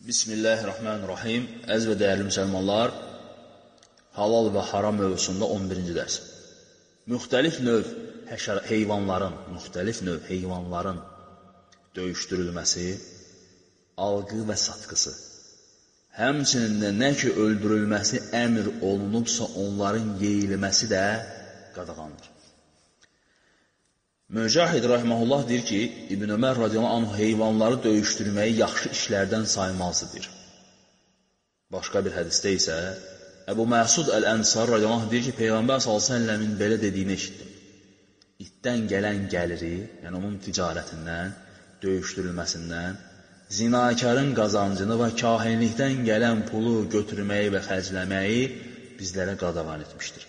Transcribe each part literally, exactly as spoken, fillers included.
Bismillahirrahmanirrahim. Əziz və dəyərli müsəlmanlar, halal və haram mövzusunda on birinci dərs. Müxtəlif növ həşər, heyvanların, müxtəlif növ heyvanların döyüşdürülməsi, alqı və satqısı, həmçinin də nə ki öldürülməsi əmr olunubsa onların yeyilməsi də qadağandır. Mücahid rahimehullah deyir ki, İbn Ömər radiyallahu anh heyvanları döyüşdürməyi yaxşı işlərdən saymazdır. Başqa bir hədisdə isə Əbu Məsud Əl-Ənsari radiyallahu anh deyir ki, Peyğəmbər sallallahu əleyhi və səlləmin belə dediyini eşitdim. İtdən gələn gəliri, yəni onun ticarətindən, döyüşdürülməsindən, zinakarın qazancını və kahinlikdən gələn pulu götürməyi və xərcləməyi bizlərə qadağan etmişdir.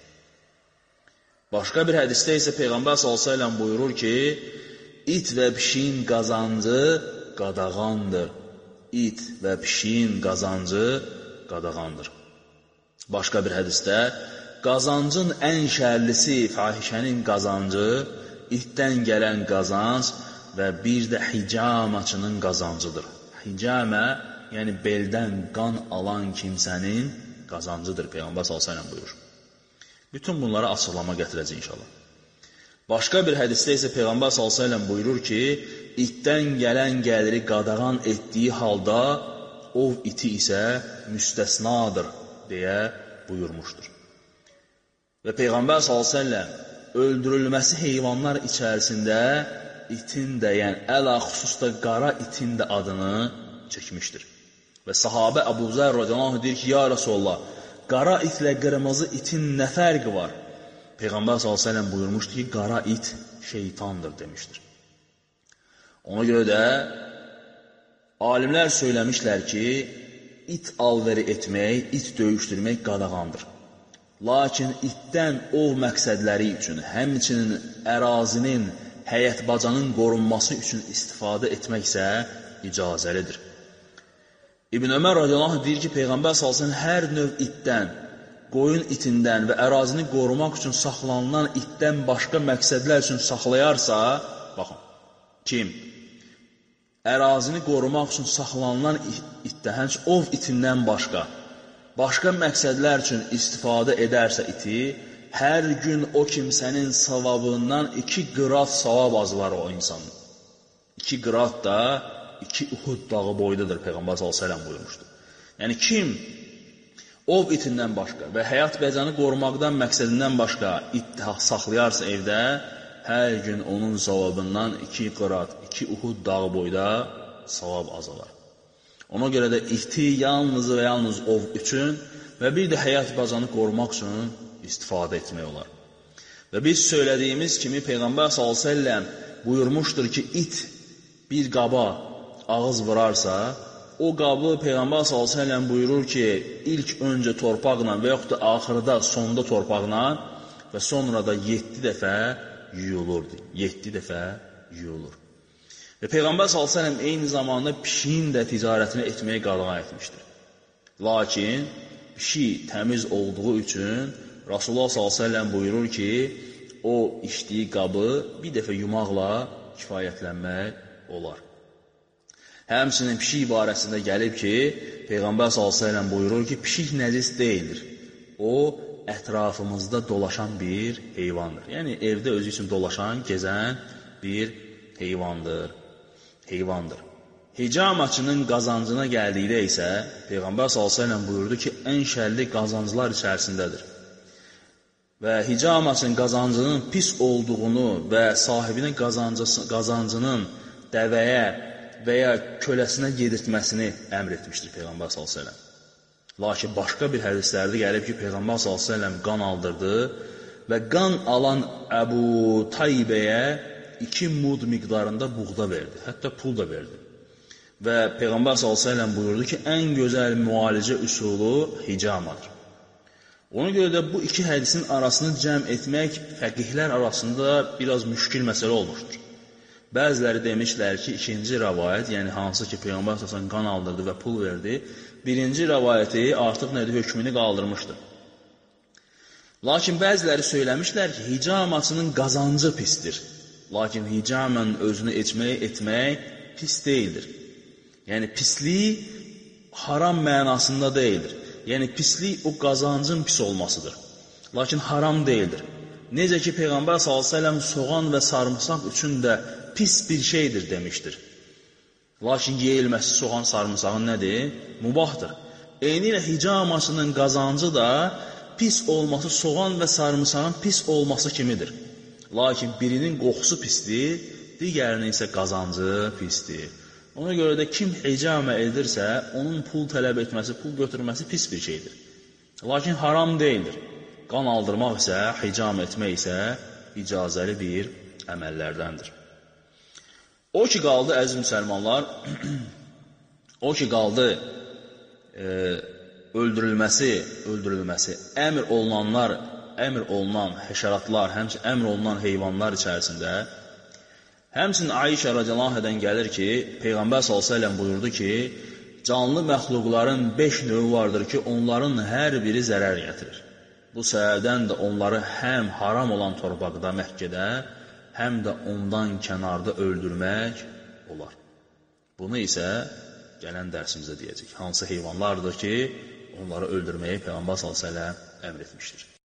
Başqa bir hədisdə isə Peyğəmbər sallallahu əleyhi və səlləm buyurur ki, it və pişiyin qazancı qadağandır. İt və pişiyin qazancı qadağandır. Başqa bir hədisdə, qazancın ən şərlisi fahişənin qazancı, itdən gələn qazanc və bir də hicamaçının qazancıdır. Hicamə, yəni beldən qan alan kimsənin qazancıdır, Peyğəmbər sallallahu əleyhi və səlləm buyurur. Bütün bunlara açıqlama gətirəcək inşallah. Başqa bir hədisdə isə Peyğəmbər sallallahu əleyhi və səlləm buyurur ki, itdən gələn gəliri qadağan etdiyi halda ov iti isə müstəsnadır deyə buyurmuşdur. Və Peyğəmbər sallallahu əleyhi və səlləm öldürülməsi heyvanlar içərisində itin də, yəni əl-xüsusda qara itin də adını çəkmişdir. Və sahabə Əbu Zər radiyallahu anh deyir ki, ya Rasulullah, qara itlə qırmızı itin nə fərqi var? Peyğəmbər sallallahu əleyhi və səlləm buyurmuşdur ki, qara it şeytandır demişdir. Ona görə də alimlər söyləmişlər ki, it alveri etmək, it döyüşdürmək qadağandır. Lakin itdən ov məqsədləri üçün, həmçinin ərazinin, həyət bacanın qorunması üçün istifadə etməksə icazəlidir. İbn Ömər radiyallahu anh deyir ki, Peyğəmbər sallallahu əleyhi və səlləm hər növ itdən, qoyun itindən və ərazini qorumaq üçün saxlanılan itdən başqa məqsədlər üçün saxlayarsa, baxın, kim? Ərazini qorumaq üçün saxlanılan itdən, həmçinin ov itindən başqa, başqa məqsədlər üçün istifadə edərsə iti, hər gün o kimsənin savabından iki qırat savab azlar o insanın. İki qırat da iki Uhud dağı boydadır, Peyğəmbər sallallahu əleyhi və səlləm buyurmuşdur. Yəni, kim ov itindən başqa və həyat bəcanı qorumaqdan məqsədindən başqa it saxlayarsa evdə, hər gün onun savabından iki qırat, iki Uhud dağı boyda savab azalar. Ona görə də iti yalnız və yalnız ov üçün və bir də həyat bəcanı qorumaq üçün istifadə etmək olar. Və biz söylədiyimiz kimi Peyğəmbər sallallahu əleyhi və səlləm buyurmuşdur ki, it bir qaba ağız vurarsa, o qabı Peyğəmbər sallallahu əleyhi və səlləm buyurur ki, ilk öncə torpaqla və yaxud da axırda, sonda torpaqla və sonra da yeddi dəfə yuyulurdu. Yeddi dəfə yuyulur. Və Peyğəmbər sallallahu əleyhi və səlləm eyni zamanda pişiyin də ticarətini etməyi qadağan etmişdir. Lakin pişik təmiz olduğu üçün Rasulullah sallallahu əleyhi və səlləm buyurur ki, o içdiyi qabı bir dəfə yumaqla kifayətlənmək olar. Həmçinin pişik barəsində gəlib ki, Peyğəmbər sallallahu əleyhi və səlləm buyurur ki, pişik nəcis deyildir. O, ətrafımızda dolaşan bir heyvandır. Yəni, evdə özü üçün dolaşan, gezən bir heyvandır. Heyvandır. Hicamaçının qazancına gəldikdə isə, Peyğəmbər sallallahu əleyhi və səlləm buyurdu ki, ən şərli qazanclar içərisindədir. Və hicamaçın qazancının pis olduğunu və sahibinin qazancının dəvəyə və ya köləsinə yedirtməsini əmr etmişdir Peyğəmbər sallallahu əleyhi və səlləm. Lakin başqa bir hədislərdə gəlib ki, Peyğəmbər sallallahu əleyhi və səlləm qan aldırdı və qan alan Əbu Taybəyə iki mud miqdarında buğda verdi, hətta pul da verdi. Və Peyğəmbər sallallahu əleyhi və səlləm buyurdu ki, ən gözəl müalicə üsulu hicamadır. Ona görə də bu iki hədisin arasını cəm etmək fəqihlər arasında biraz müşkil məsələ olmuşdur. Bəziləri demişlər ki, ikinci rəvayət, yəni hansı ki, Peyğəmbər sallallahu əleyhi və səlləm qan aldırdı və pul verdi, birinci rəvayəti artıq nədir, hökmünü qaldırmışdır. Lakin bəziləri söyləmişlər ki, hicamaçının qazancı pisdir. Lakin hicamın özünü etmək, etmək pis deyildir. Yəni, pislik haram mənasında deyildir. Yəni, pislik o qazancın pis olmasıdır. Lakin haram deyildir. Necə ki, Peyğəmbər sallallahu əleyhi və səlləm soğan və sarımsaq üçün də pis bir şeydir demişdir. Lakin yeyilməsi soğan sarımsağın nədir? Mubahdır. Eyni ilə hicamasının qazancı da pis olması soğan və sarımsağın pis olması kimidir. Lakin birinin qoxusu pisdir, digərinin isə qazancı pisdir. Ona görə də kim hicamə edirsə, onun pul tələb etməsi, pul götürməsi pis bir şeydir. Lakin haram deyildir. Qan aldırmaq isə, hicam etmək isə icazəli bir əməllərdəndir. O ki qaldı, əziz müsəlmanlar, o ki qaldı e, öldürülməsi, öldürülməsi, əmr olunanlar, əmr olunan həşəratlar, həmçinin əmr olunan heyvanlar içərisində, həmçinin Ayşə radiyallahu anhadan gəlir ki, Peyğəmbər sallallahu əleyhi və səlləm buyurdu ki, canlı məxluqların beş növü vardır ki, onların hər biri zərər gətirir. Bu səbəbdən də onları həm haram olan torpaqda, Məkkədə, həm də ondan kənarda öldürmək olar. Bunu isə gələn dərsimizdə deyəcək. Hansı heyvanlardır ki, onları öldürməyi Peyğəmbər sallallahu əleyhi və səlləm əmr etmişdir.